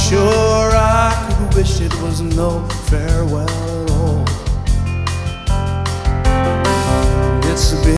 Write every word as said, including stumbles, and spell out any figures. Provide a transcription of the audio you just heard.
Sure, I could wish it was no farewell at all. It's been